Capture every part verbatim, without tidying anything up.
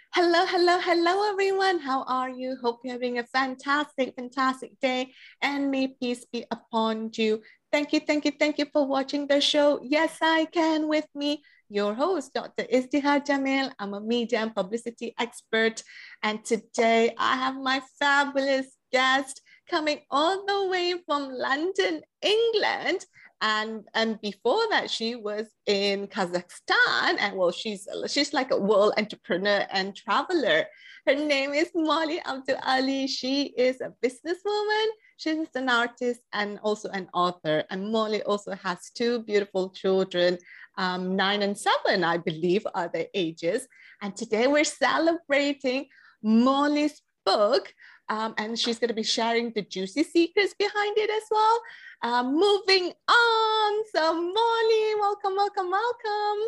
Hello, hello, hello, everyone. How are you? Hope you're having a fantastic, fantastic day, and may peace be upon you. Thank you, thank you, thank you for watching the show. Yes, I can with me, your host, Doctor Izdihar Jamil. I'm a media and publicity expert, and today I have my fabulous guest coming all the way from London, England. And and before that she was in Kazakhstan, and well, she's she's like a world entrepreneur and traveler. Her name is Molly Abdul Ali. She is a businesswoman, she's an artist and also an author, and Molly also has two beautiful children, um, nine and seven, I believe, are their ages. And today we're celebrating Molly's book, um, and she's going to be sharing the juicy secrets behind it as well. Uh, moving on, so Molly, welcome, welcome, welcome.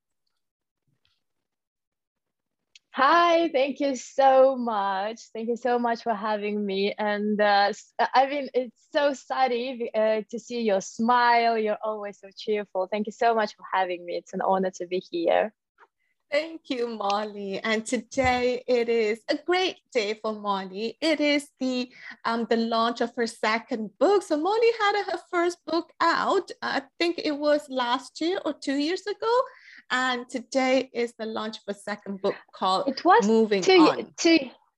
Hi, thank you so much. Thank you so much for having me. And uh, I mean, it's so sunny uh, to see your smile. You're always so cheerful. Thank you so much for having me. It's an honor to be here. Thank you, Molly. And today it is a great day for Molly. It is the um, the launch of her second book. So Molly had her first book out, I think it was last year or two years ago. And today is the launch of a second book called it was Moving two, On. Two,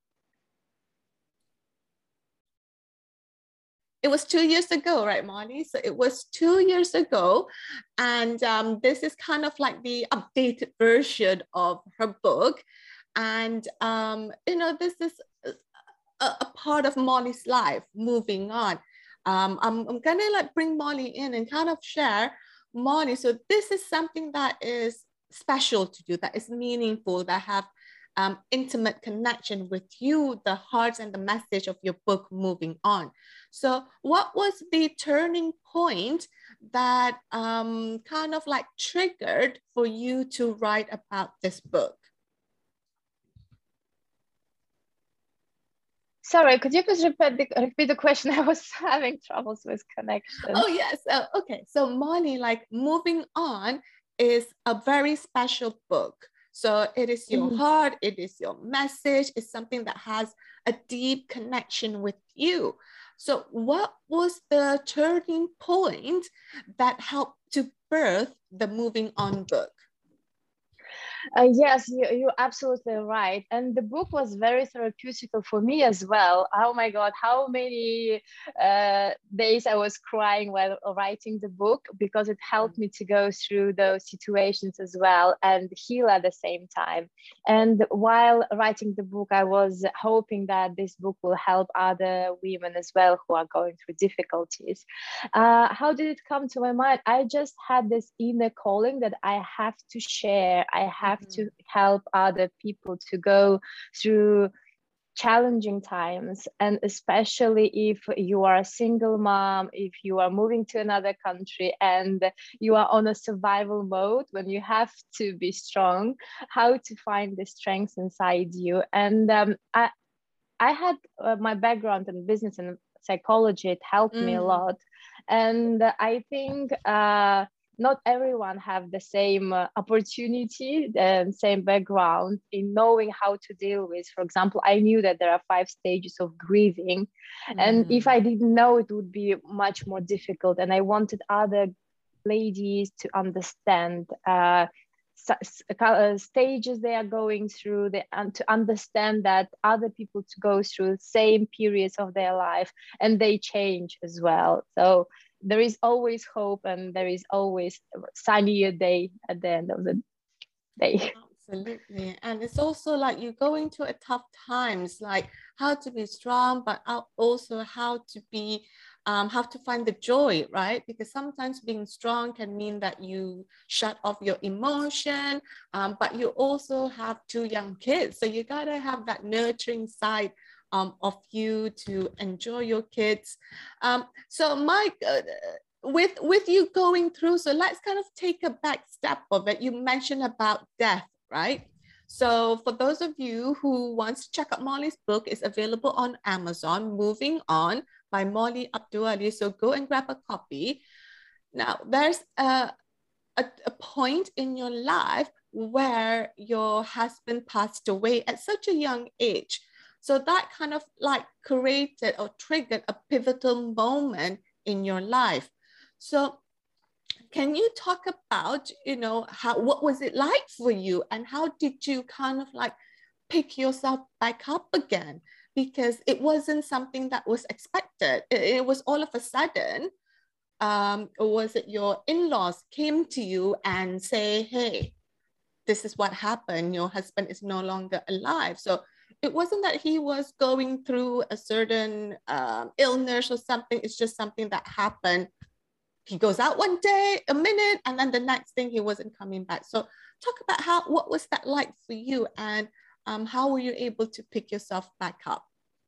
It was two years ago, right, Molly? So it was two years ago. And um, this is kind of like the updated version of her book. And, um, you know, this is a, a part of Molly's life, moving on. Um, I'm, I'm going to like bring Molly in and kind of share Molly. So this is something that is special to you, that is meaningful, that have um, intimate connection with you, the heart and the message of your book, Moving On. So what was the turning point that um, kind of like triggered for you to write about this book? Sorry, could you please repeat the, repeat the question? I was having troubles with connection. Oh, yes. Uh, okay. So Molly, like Moving On is a very special book. So it is your mm-hmm. heart, it is your message, it's something that has a deep connection with you. So what was the turning point that helped to birth the Moving On book? Uh, yes, you, you're absolutely right. And the book was very therapeutical for me as well. Oh my God, how many uh, days I was crying while writing the book, because it helped me to go through those situations as well and heal at the same time. And while writing the book, I was hoping that this book will help other women as well who are going through difficulties. Uh, how did it come to my mind? I just had this inner calling that I have to share. I have mm-hmm. to help other people to go through challenging times, and especially if you are a single mom, if you are moving to another country and you are on a survival mode, when you have to be strong, how to find the strength inside you. And um, I, I had uh, my background in business and psychology. It helped mm. me a lot. And I think uh, not everyone have the same uh, opportunity and same background in knowing how to deal with. For example, I knew that there are five stages of grieving. Mm. And if I didn't know, it would be much more difficult. And I wanted other ladies to understand uh, stages they are going through, they, and to understand that other people to go through the same periods of their life and they change as well. So there is always hope, and there is always a sunnier day at the end of the day. Absolutely. And it's also like you go into a tough times, like how to be strong, but also how to be Um, have to find the joy, right? Because sometimes being strong can mean that you shut off your emotion, um, but you also have two young kids. So you gotta have that nurturing side um, of you to enjoy your kids. Um, so Mike, uh, with, with you going through, so let's kind of take a back step of it. You mentioned about death, right? So for those of you who wants to check out Molly's book, it's available on Amazon, Moving On by Molly Abdul Ali. So go and grab a copy. Now, there's a, a, a point in your life where your husband passed away at such a young age. So that kind of like created or triggered a pivotal moment in your life. So can you talk about, you know, how, what was it like for you, and how did you kind of like pick yourself back up again? Because it wasn't something that was expected. It, it was all of a sudden. Um, or was it your in-laws came to you and say, hey, this is what happened, your husband is no longer alive? So it wasn't that he was going through a certain um, illness or something. It's just something that happened. He goes out one day, a minute, and then the next thing he wasn't coming back. So talk about how, what was that like for you, and um, how were you able to pick yourself back up?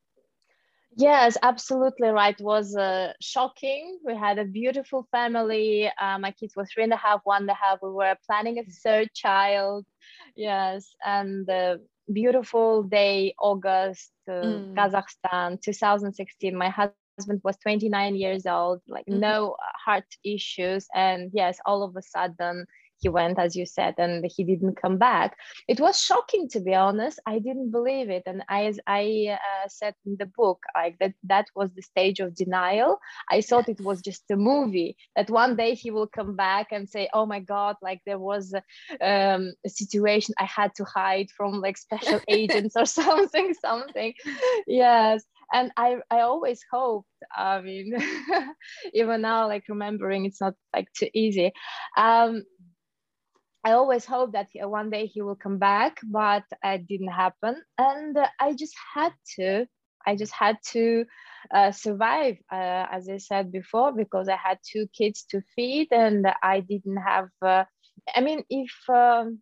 Yes, absolutely right. It was uh, shocking. We had a beautiful family. Uh, my kids were three and a half, one and a half. We were planning a third child. Yes, and the beautiful day, August, uh, Mm. Kazakhstan, two thousand sixteen. My husband was twenty-nine years old, like mm-hmm. no heart issues. And yes, all of a sudden, he went, as you said, and he didn't come back. It was shocking, to be honest. I didn't believe it. And I, as I uh, said in the book, like that, that was the stage of denial. I thought it was just a movie, that one day he will come back and say, oh my God, like there was a, um, a situation I had to hide from like special agents or something, something. Yes. And I, I always hoped, I mean, even now, like remembering, it's not like too easy. Um, I always hope that one day he will come back, but it didn't happen. And uh, I just had to, I just had to uh, survive, uh, as I said before, because I had two kids to feed and I didn't have, uh, I mean, if, um,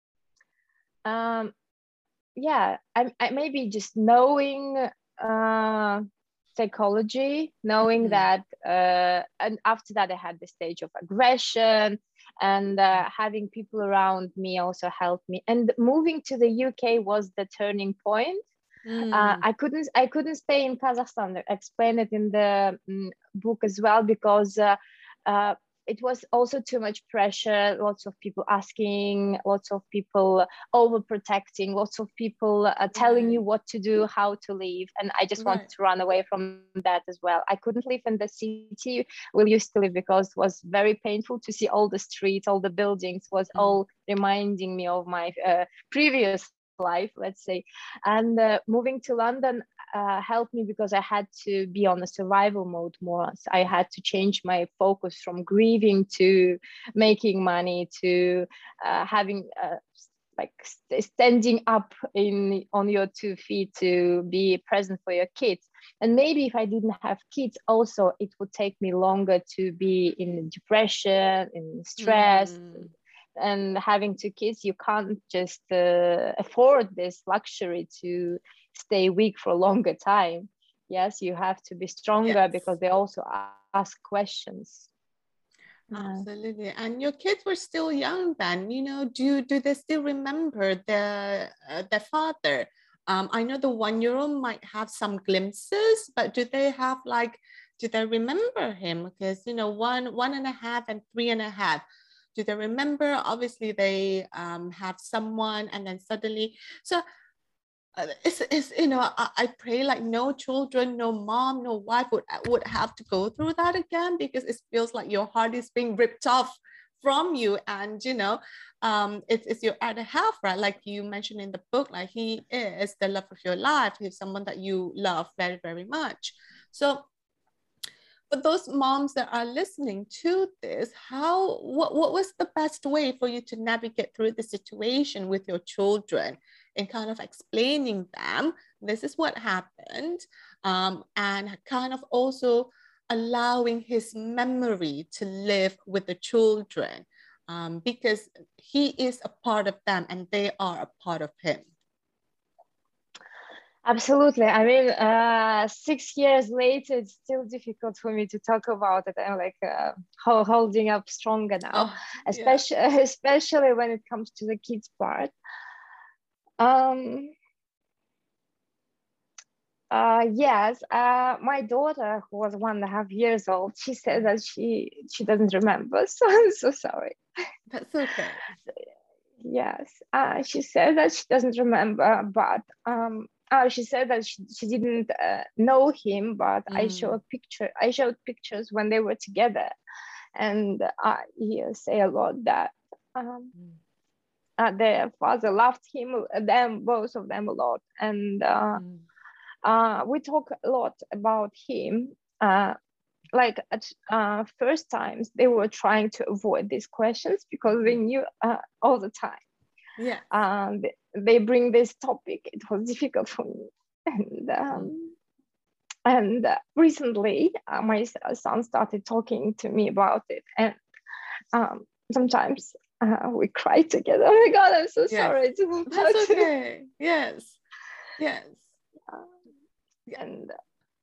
um, yeah, I, I maybe just knowing uh, psychology, knowing mm-hmm. that, uh, and after that I had the stage of aggression, and uh, having people around me also helped me. And moving to the U K was the turning point. Mm. Uh, I couldn't I couldn't stay in Kazakhstan. I explain it in the um, book as well, because uh, uh, it was also too much pressure, lots of people asking, lots of people overprotecting, lots of people uh, telling right. you what to do, how to live. And I just right. wanted to run away from that as well. I couldn't live in the city we used to live, because it was very painful to see all the streets, all the buildings, was mm. all reminding me of my uh, previous life, let's say. And uh, moving to London uh, helped me, because I had to be on a survival mode more. So I had to change my focus from grieving to making money to uh, having uh, like st- standing up in on your two feet to be present for your kids. And maybe if I didn't have kids also, it would take me longer to be in depression, in stress. Mm. And having two kids, you can't just uh, afford this luxury to stay weak for a longer time. Yes, you have to be stronger, yes. because they also ask questions. Absolutely. And your kids were still young then, you know, do, do they still remember their, uh, their father? Um, I know the one-year-old might have some glimpses, but do they have like, do they remember him? Because, you know, one, one and a half and three and a half, do they remember? Obviously, they um, have someone, and then suddenly, so uh, it's, it's you know, I, I pray like no children, no mom, no wife would would have to go through that again, because it feels like your heart is being ripped off from you, and you know, um, it's it's your other half, right? Like you mentioned in the book, like he is the love of your life. He's someone that you love very, very much. So. For those moms that are listening to this, how what, what was the best way for you to navigate through the situation with your children, and kind of explaining them this is what happened, um, and kind of also allowing his memory to live with the children, um, because he is a part of them and they are a part of him. Absolutely. I mean, uh, six years later, it's still difficult for me to talk about it. I'm like uh, holding up stronger now, oh, especially yeah. especially when it comes to the kids part. Um, uh, yes, uh, my daughter, who was one and a half years old, she said that she she doesn't remember. So I'm so sorry. That's okay. yes, uh, she said that she doesn't remember, but um, uh, she said that she, she didn't uh, know him, but I Mm. showed picture. I showed pictures when they were together, and uh, he say a lot that um, Mm. uh, their father loved him, them both of them a lot, and uh, Mm. uh, we talk a lot about him. Uh, like at uh, first times they were trying to avoid these questions because they knew uh, all the time. Yeah. And they bring this topic. It was difficult for me. And um, Mm. and uh, recently, uh, my son started talking to me about it, and um, sometimes uh, we cry together. Oh my God, I'm so Yes. sorry. It's That's about to- okay. Yes. Yes. Yeah. and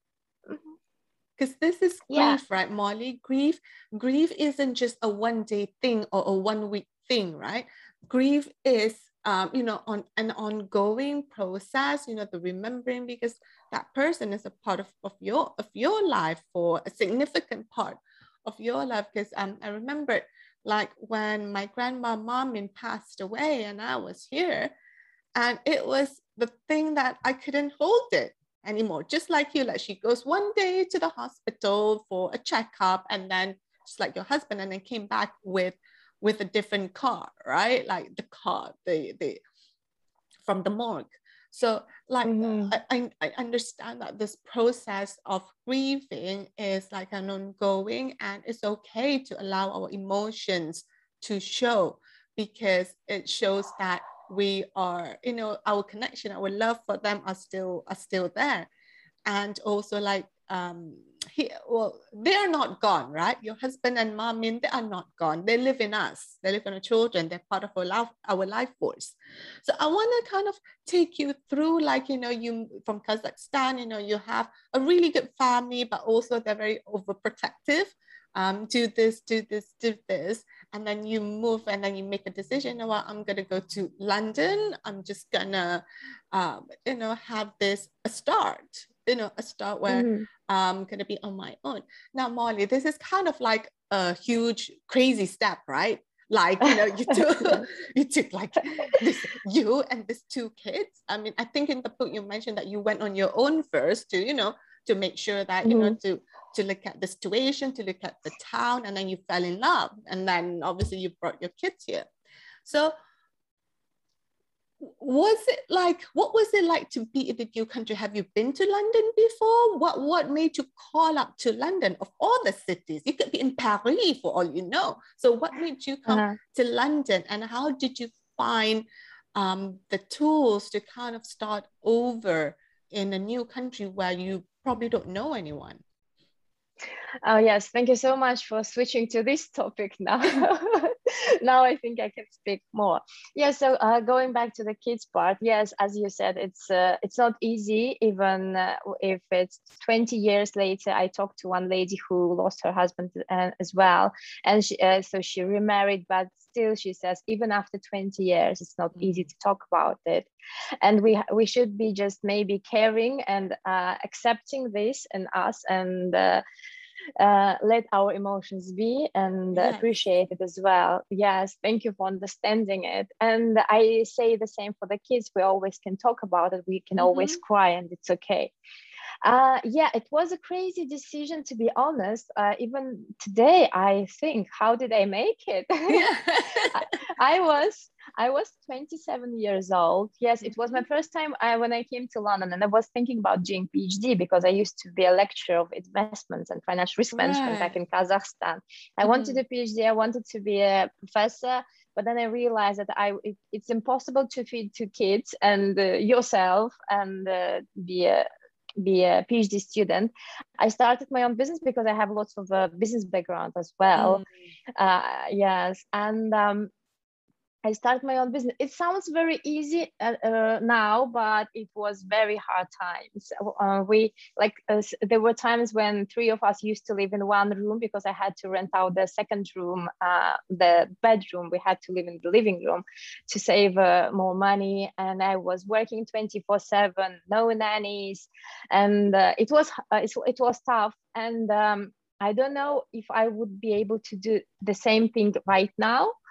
Because this is yeah, grief, right, Molly? Grief, grief isn't just a one day thing or a one week thing, right? Grief is, um, you know, on an ongoing process. You know, the remembering, because that person is a part of, of your of your life, for a significant part of your life. Because um, I remember, like when my grandma Mamin passed away, and I was here, and it was the thing that I couldn't hold it anymore. Just like you, like she goes one day to the hospital for a checkup, and then just like your husband, and then came back with with a different car, right? Like the car, the the from the morgue. So like mm-hmm. I, I understand that this process of grieving is like an ongoing, and it's okay to allow our emotions to show, because it shows that we are, you know, our connection, our love for them are still are still there. And also like um he well they are not gone, right? Your husband and mom, I mean, they are not gone. They live in us, they live in our children, they're part of our life, our life force. So I want to kind of take you through, like, you know, you from Kazakhstan, you know, you have a really good family, but also they're very overprotective. Um, do this, do this, do this, and then you move, and then you make a decision. You know what? I'm gonna go to London. I'm just gonna, um, you know, have this a start. You know, a start where Mm-hmm. I'm gonna be on my own. Now, Molly, this is kind of like a huge, crazy step, right? Like, you know, you took Yes. you took like this, you and these two kids. I mean, I think in the book you mentioned that you went on your own first to, you know, to make sure that, you know, Mm-hmm. to to look at the situation, to look at the town, and then you fell in love, and then obviously you brought your kids here. So was it like, what was it like to be in the new country? Have you been to London before? What what made you call up to London of all the cities? You could be in Paris for all you know. So what made you come Uh-huh. to London, and how did you find um, the tools to kind of start over in a new country where you probably don't know anyone? Oh, yes. Thank you so much for switching to this topic now. Now I think I can speak more. Yeah, so uh, going back to the kids part, yes, as you said, it's uh, it's not easy, even uh, if it's twenty years later. I talked to one lady who lost her husband uh, as well. And she, uh, so she remarried, but still she says, even after twenty years, it's not easy to talk about it. And we we should be just maybe caring and uh, accepting this in us, and uh, uh, let our emotions be, and Yes. appreciate it as well. Yes, thank you for understanding it. And I say the same for the kids. We always can talk about it. We can Mm-hmm. always cry, and it's okay. Uh, yeah, it was a crazy decision, to be honest. Uh, even today, I think, how did I make it? Yeah. I, I was I was twenty-seven years old. Yes, it was my first time I, when I came to London, and I was thinking about doing PhD because I used to be a lecturer of investments and financial risk management back Right. in Kazakhstan. I Mm-hmm. wanted a PhD. I wanted to be a professor, but then I realized that I it, it's impossible to feed two kids and uh, yourself and uh, be a be a PhD student. I started my own business because I have lots of uh, business background as well. Mm. Uh, yes, and um, I started my own business. It sounds very easy uh, uh, now, but it was very hard times. Uh, we like uh, there were times when three of us used to live in one room because I had to rent out the second room, uh, the bedroom. We had to live in the living room to save uh, more money. And I was working twenty-four seven, no nannies, and uh, it was uh, it, it was tough. And um, I don't know if I would be able to do the same thing right now.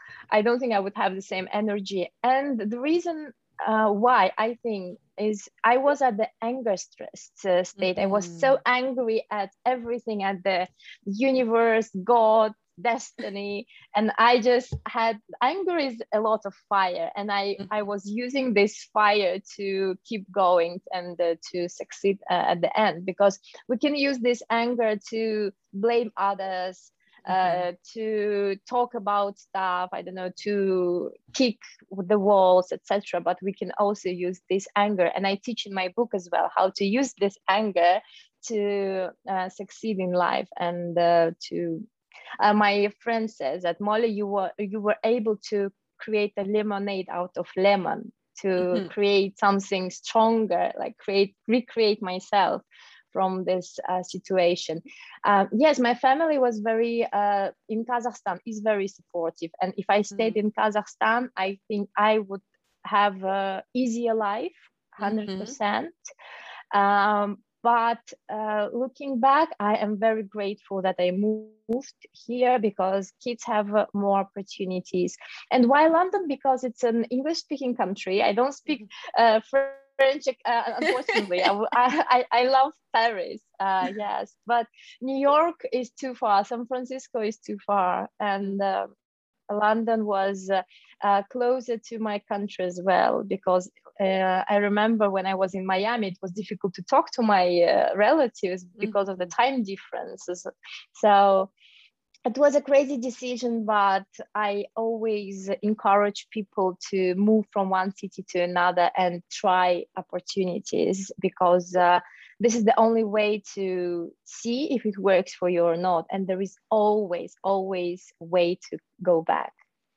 I don't think I would have the same energy. And the reason uh, why I think is I was at the anger stress uh, state. Mm-hmm. I was so angry at everything, at the universe, God, destiny, and I just had, anger is a lot of fire, and I mm-hmm. I was using this fire to keep going and uh, to succeed uh, at the end, because we can use this anger to blame others, uh, to talk about stuff, I don't know, to kick the walls, et cetera. But we can also use this anger, and I teach in my book as well how to use this anger to uh, succeed in life. And uh, to uh, my friend says that, Molly, you were you were able to create a lemonade out of lemon, to mm-hmm. create something stronger, like create recreate myself from this uh, situation. Um, yes, my family was very, uh, in Kazakhstan, is very supportive. And if I stayed mm-hmm. in Kazakhstan, I think I would have an easier life, one hundred percent. Mm-hmm. Um, but uh, looking back, I am very grateful that I moved here, because kids have uh, more opportunities. And why London? Because it's an English-speaking country. I don't speak uh, French. French, uh, unfortunately. I, I, I love Paris, uh, yes, but New York is too far, San Francisco is too far, and uh, London was uh, uh, closer to my country as well, because uh, I remember when I was in Miami, it was difficult to talk to my uh, relatives because mm-hmm. of the time differences. So it was a crazy decision, but I always encourage people to move from one city to another and try opportunities, because uh, this is the only way to see if it works for you or not. And there is always, always a way to go back.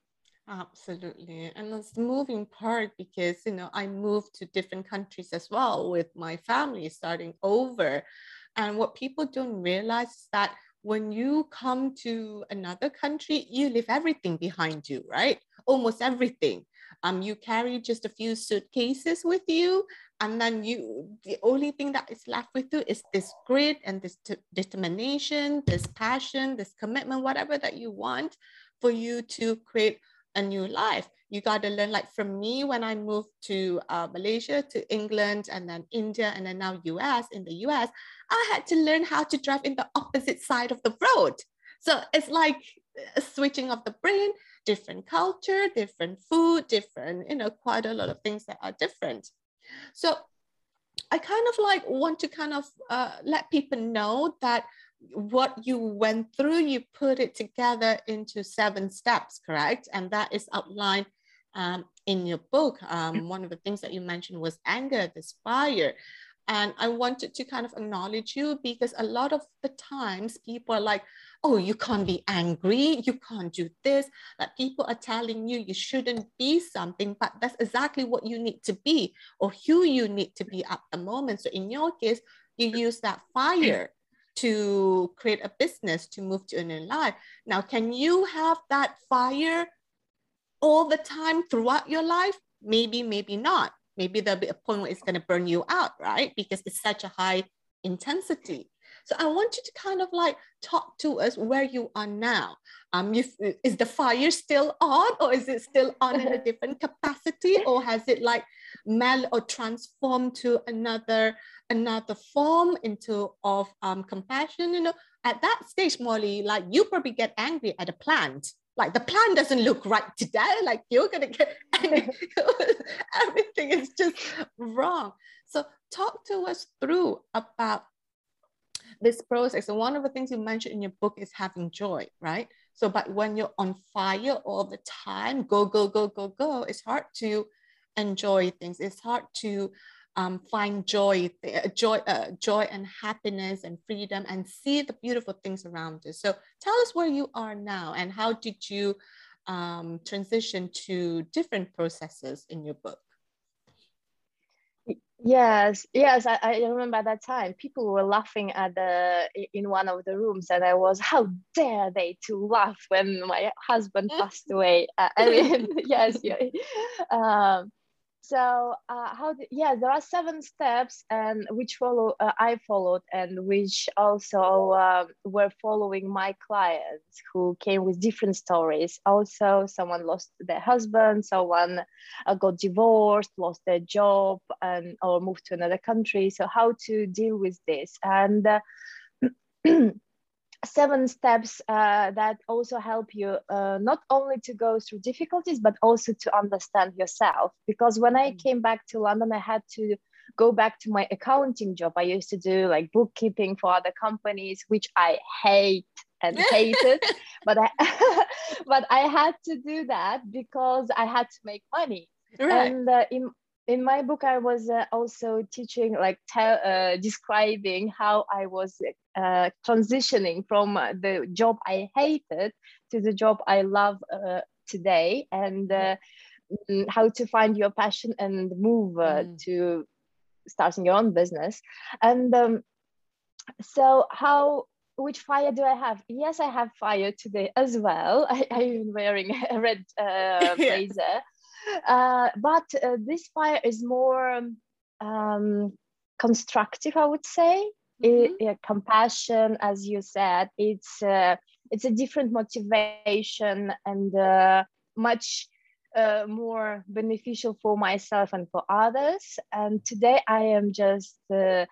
Absolutely. And it's the moving part, because, you know, I moved to different countries as well with my family, starting over. And what people don't realize is that when you come to another country, you leave everything behind you, right? Almost everything. Um, you carry just a few suitcases with you, and then you, the only thing that is left with you is this grit and this t- determination, this passion, this commitment, whatever that you want for you to create a new life. You got to learn, like from me, when I moved to uh, Malaysia, to England, and then India, and then now U S, in the U S, I had to learn how to drive in the opposite side of the road. So it's like a switching of the brain, different culture, different food, different, you know, quite a lot of things that are different. So I kind of like want to kind of uh, let people know that what you went through, you put it together into seven steps, correct? And that is outlined um, in your book. Um, one of the things that you mentioned was anger, this fire. And I wanted to kind of acknowledge you, because a lot of the times people are like, oh, you can't be angry, you can't do this. Like people are telling you you shouldn't be something, but that's exactly what you need to be, or who you need to be at the moment. So in your case, you use that fire to create a business, to move to a new life. Now, can you have that fire all the time throughout your life? Maybe, maybe not. Maybe there'll be a point where it's going to burn you out, right? Because it's such a high intensity. So I want you to kind of like talk to us where you are now. Um, you, is the fire still on, or is it still on in a different capacity, or has it like mel or transformed to another another form into of um, compassion? You know, at that stage, Molly, like you probably get angry at a plant. Like the plan doesn't look right today, like you're gonna get angry. Everything is just wrong. So talk to us through about this process. And one of the things you mentioned in your book is having joy, right? So but when you're on fire all the time, go, go, go, go, go, it's hard to enjoy things. It's hard to um, find joy, joy, uh, joy and happiness and freedom, and see the beautiful things around us. So tell us where you are now, and how did you um, transition to different processes in your book? Yes, yes, I, I remember at that time people were laughing at the in one of the rooms, and I was, how dare they to laugh when my husband passed away? Uh, I mean, yes, yeah. Um, So uh, how do, yeah, there are seven steps, and which follow uh, I followed, and which also uh, were following my clients who came with different stories. Also, someone lost their husband, someone uh, got divorced, lost their job, and or moved to another country. So how to deal with this, and uh, seven steps uh, that also help you uh, not only to go through difficulties, but also to understand yourself. Because when I came back to London, I had to go back to my accounting job. I used to do like bookkeeping for other companies, which I hate and hated, but I but I had to do that because I had to make money. Right. And uh, in in my book, I was uh, also teaching, like tell, uh, describing how I was uh, transitioning from uh, the job I hated to the job I love uh, today, and uh, how to find your passion and move uh, mm. to starting your own business. And um, so how, which fire do I have? Yes, I have fire today as well. I, I'm wearing a red uh, blazer. Uh, but uh, this fire is more um, constructive, I would say. Mm-hmm. It, uh, compassion, as you said, it's uh, it's a different motivation, and uh, much uh, more beneficial for myself and for others. And today I am just uh,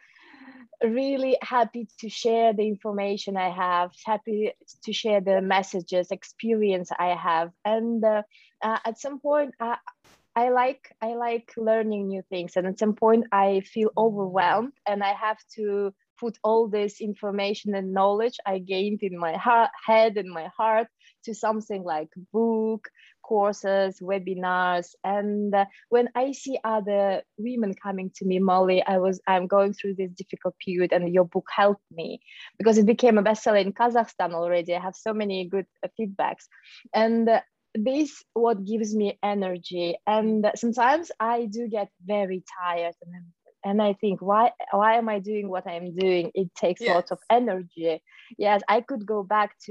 really happy to share the information I have, happy to share the messages, experience I have. And uh, uh, at some point, I, I like I like learning new things. And at some point, I feel overwhelmed, and I have to put all this information and knowledge I gained in my heart, head and my heart to something like book, courses, webinars. And uh, when I see other women coming to me, Molly, I was I'm going through this difficult period, and your book helped me because it became a bestseller in Kazakhstan already. I have so many good uh, feedbacks, and uh, this what gives me energy. And uh, sometimes I do get very tired, and I'm And I think, why why am I doing what I'm doing? It takes yes. lots of energy. Yes, I could go back to,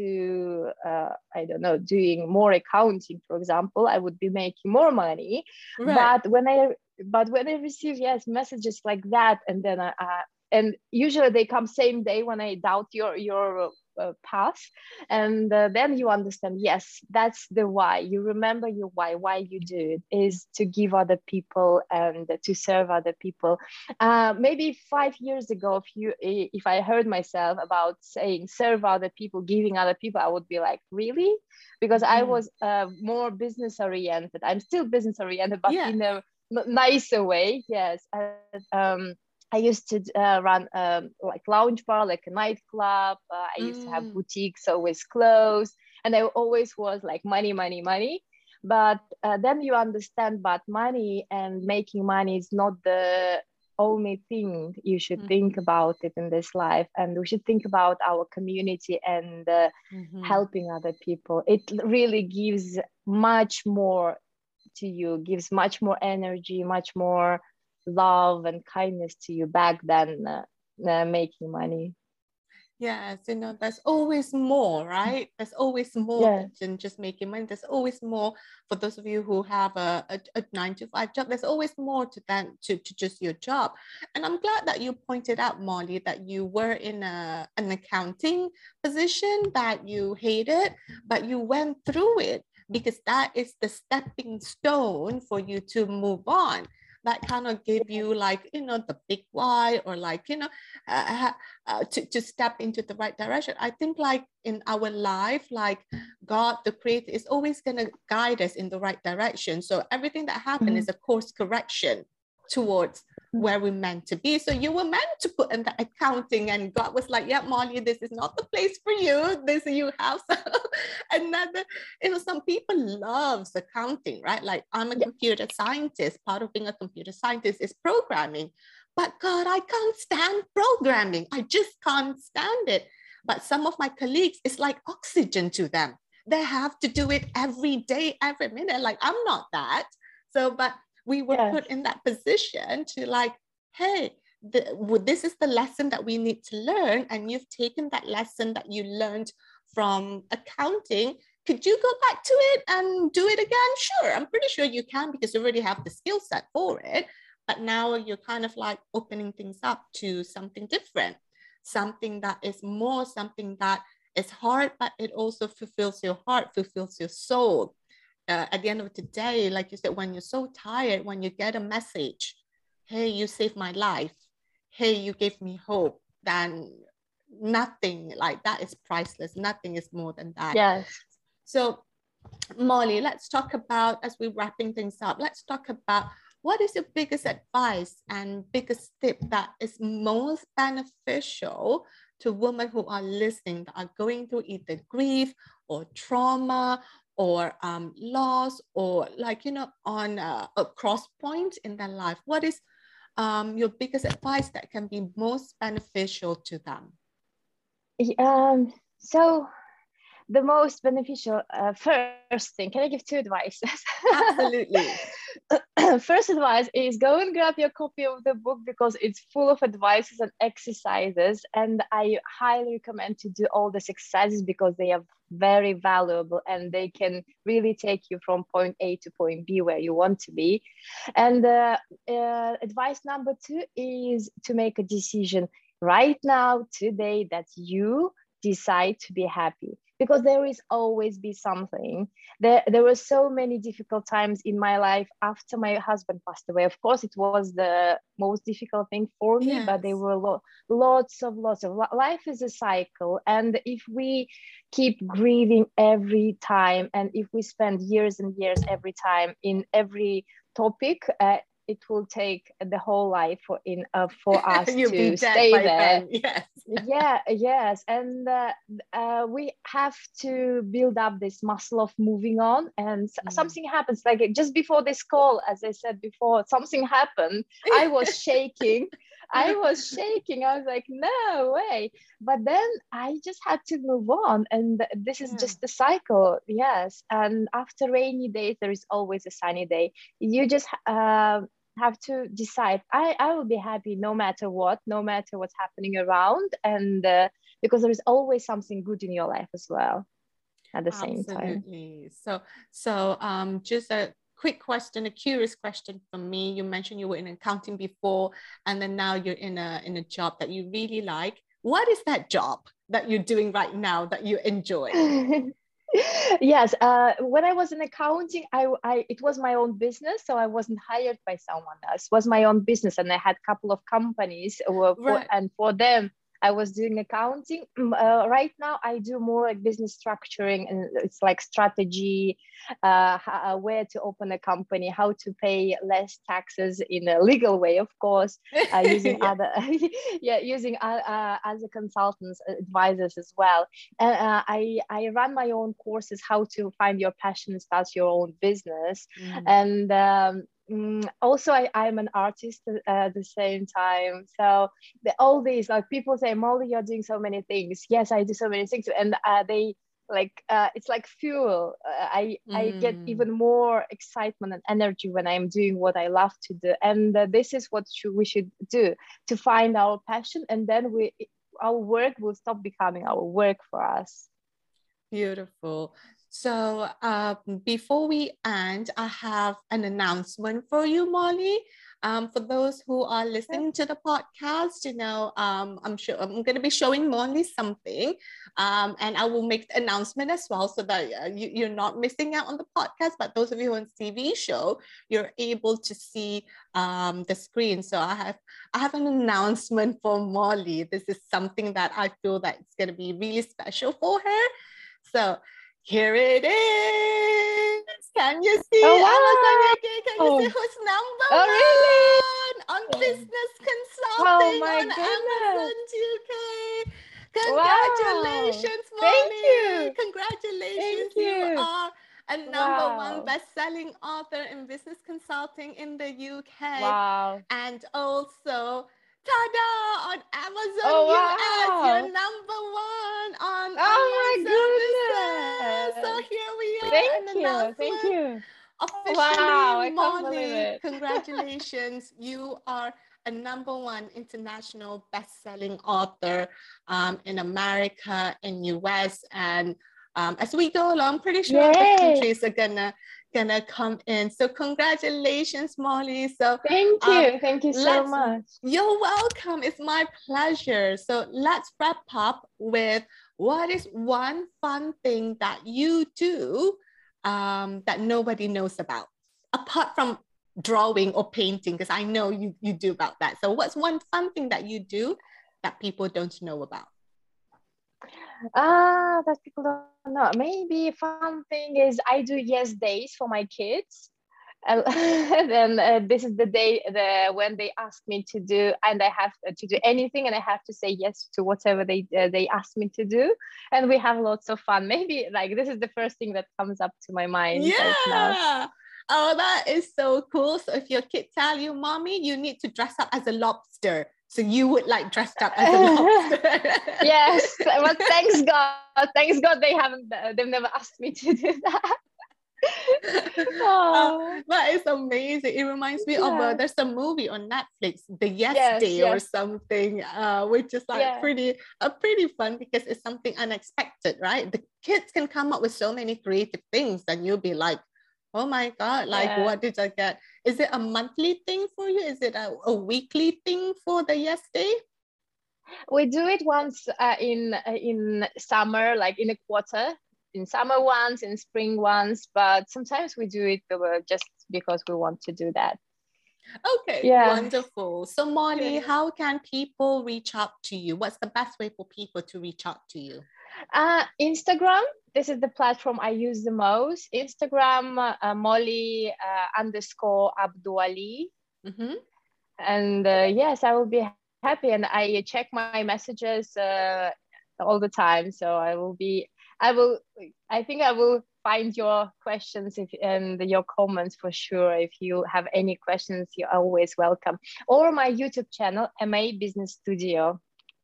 uh, I don't know, doing more accounting, for example. I would be making more money. Right. But when I but when I receive, yes, messages like that, and then I, uh, and usually they come same day when I doubt your your uh, path, and uh, then you understand, yes, that's the why. You remember your why. Why you do it is to give other people and to serve other people. Uh, maybe five years ago, if you if I heard myself about saying serve other people, giving other people, I would be like, really? Because mm. I was uh, more business oriented. I'm still business oriented, but yeah. in a nicer way. Yes. And, um, I used to uh, run um, like lounge bar, like a nightclub. Uh, I used mm. to have boutiques always closed, and I always was like money, money, money. But uh, then you understand, but money and making money is not the only thing you should mm. think about it in this life. And we should think about our community and uh, mm-hmm. helping other people. It really gives much more to you, gives much more energy, much more love and kindness to you back than uh, uh, making money. Yes, you know, there's always more, right? There's always more yeah. than just making money. There's always more for those of you who have a, a, a nine to five job. There's always more to than to, to just your job. And I'm glad that you pointed out, Molly, that you were in a an accounting position that you hated, but you went through it because that is the stepping stone for you to move on. That kind of give you like, you know, the big why, or like, you know, uh, uh, to, to step into the right direction. I think like in our life, like God, the creator, is always going to guide us in the right direction. So everything that happened mm-hmm. is a course correction towards where we're meant to be. So you were meant to put in the accounting, and God was like, yeah, Molly, this is not the place for you. This you have so another, you know, some people loves accounting, right? Like I'm a yeah. computer scientist. Part of being a computer scientist is programming. But God, I can't stand programming. I just can't stand it. But some of my colleagues, it's like oxygen to them. They have to do it every day, every minute. Like I'm not that. So, but we were yes. put in that position to like, hey, the, this is the lesson that we need to learn. And you've taken that lesson that you learned from accounting could you go back to it and do it again? Sure, I'm pretty sure you can because you already have the skill set for it. But now you're kind of like opening things up to something different, something that is more, something that is hard, but it also fulfills your heart, fulfills your soul. Uh, at the end of the day, like you said, when you're so tired, when you get a message, hey, you saved my life, hey, you gave me hope, then nothing like that is priceless. Nothing is more than that. Yes. So Molly, let's talk about, as we're wrapping things up, let's talk about what is your biggest advice and biggest tip that is most beneficial to women who are listening, that are going through either grief or trauma or um, loss, or like, you know, on a, a cross point in their life? What is um, your biggest advice that can be most beneficial to them? Um, so the most beneficial, uh, first thing, can I give two advices? Absolutely. First advice is go and grab your copy of the book because it's full of advices and exercises. And I highly recommend to do all these exercises because they are very valuable and they can really take you from point A to point B where you want to be. And uh, uh, advice number two is to make a decision right now, today, that you decide to be happy, because there is always be something. There, there were so many difficult times in my life after my husband passed away. Of course, it was the most difficult thing for me, Yes. but there were lo- lots of, lots of, life is a cycle. And if we keep grieving every time, and if we spend years and years every time in every topic, uh, it will take the whole life for in uh, for us to stay there. Yes. Yeah, yes, and uh, uh, we have to build up this muscle of moving on. And mm. something happens, like just before this call, as I said before, something happened. I was shaking. I was shaking. I was like, no way. But then I just had to move on, and this is yeah. just the cycle. Yes, and after rainy days, there is always a sunny day. You just uh, have to decide, I, I will be happy no matter what, no matter what's happening around. And uh, because there is always something good in your life as well at the Absolutely. same time. So, so um, just a quick question, a curious question for me. You mentioned you were in accounting before, and then now you're in a, in a job that you really like. What is that job that you're doing right now that you enjoy? Yes, uh, when I was in accounting, I, I it was my own business, so I wasn't hired by someone else. It was my own business, and I had a couple of companies, for, right. and for them, I was doing accounting. Uh, right now, I do more like business structuring, and it's like strategy, uh, how, where to open a company, how to pay less taxes in a legal way, of course, uh, using yeah. other, yeah, using uh, uh, other consultants, advisors as well. And uh, I I run my own courses, how to find your passion and start your own business, mm. and. Um, Mm, also, I, I'm an artist uh, at the same time. So the, all these, like people say, Molly, you're doing so many things. Yes, I do so many things. And uh, they like, uh, it's like fuel. Uh, I, mm. I get even more excitement and energy when I'm doing what I love to do. And uh, this is what should, we should do, to find our passion. And then we, our work will stop becoming our work for us. Beautiful. So uh, before we end, I have an announcement for you, Molly. Um, for those who are listening to the podcast, you know, um, I'm sure I'm going to be showing Molly something, um, and I will make the announcement as well, so that uh, you, you're not missing out on the podcast. But those of you on T V show, you're able to see um, the screen. So I have I have an announcement for Molly. This is something that I feel that it's going to be really special for her. So here it is. Can you see oh, wow. Amazon U K? Can you see who's number oh, one really? on business consulting oh, my on goodness. Amazon U K? Congratulations, wow. Molly. Thank you. Congratulations. Thank you. you are a number wow. one best-selling author in business consulting in the U K. Wow. And also, ta-da, on Amazon oh, U S, wow. you're number one on oh, online my services. So here we are, Thank an you. announcement. Thank you. Officially, wow, I Molly, can't believe it. congratulations. You are a number one international best-selling author um, in America, in U S, and um, as we go along. I'm pretty sure the countries are gonna gonna come in. So congratulations, Molly. So thank you, um, thank you so much. You're welcome. It's my pleasure. So let's wrap up with what is one fun thing that you do um, that nobody knows about, apart from drawing or painting, because I know you you do about that. So what's one fun thing that you do that people don't know about? Ah, that people don't know. Maybe fun thing is I do yes days for my kids. Uh, then uh, this is the day the when they ask me to do, and I have to do anything, and I have to say yes to whatever they uh, they ask me to do, and we have lots of fun. Maybe like this is the first thing that comes up to my mind Yeah. right now. Oh, that is so cool. So if your kid tell you, mommy, you need to dress up as a lobster, so you would like dressed up as a lobster. Yes, well, thanks God, thanks God they haven't, they've never asked me to do that. Oh, that is amazing. It reminds me yeah. of uh, there's a movie on Netflix, The Yes, yes Day yes. or something, uh, which is like yeah. pretty uh, pretty fun because it's something unexpected, right? The kids can come up with so many creative things, and you'll be like, oh my God, like yeah. what did I get? Is it a monthly thing for you? Is it a, a weekly thing for the Yes Day? We do it once uh, in uh, in summer, like in a quarter. In summer once, in spring once, but sometimes we do it just because we want to do that. Okay, yeah. Wonderful. So Molly, yeah. how can people reach out to you? What's the best way for people to reach out to you? Uh, Instagram. This is the platform I use the most. Instagram, uh, Molly uh, underscore Abduali. Mm-hmm. And uh, yes, I will be happy. And I check my messages uh, all the time. So I will be, I will, I think I will find your questions if, and your comments for sure. If you have any questions, you're always welcome. Or my YouTube channel, M A Business Studio.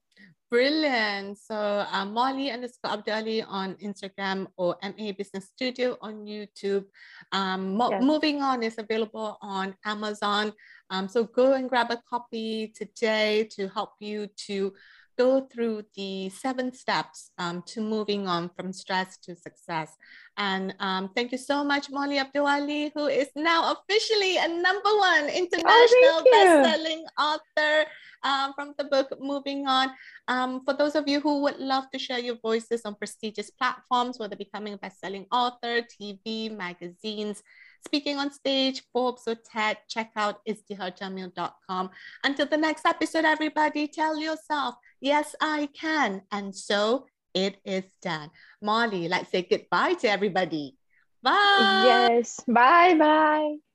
Brilliant. So uh, Molly underscore Abduali on Instagram or M A Business Studio on YouTube. Um, mo- yes. Moving On is available on Amazon. Um, so go and grab a copy today to help you to go through the seven steps um, to moving on from stress to success. And um, thank you so much, Molly Abduali, who is now officially a number one international oh, best-selling author um, from the book Moving On. Um, for those of you who would love to share your voices on prestigious platforms, whether becoming a best-selling author, T V, magazines, speaking on stage, Forbes or TED, check out istihar jamil dot com. Until the next episode, everybody, tell yourself, yes, I can. And so it is done. Molly, let's say goodbye to everybody. Bye. Yes. Bye-bye.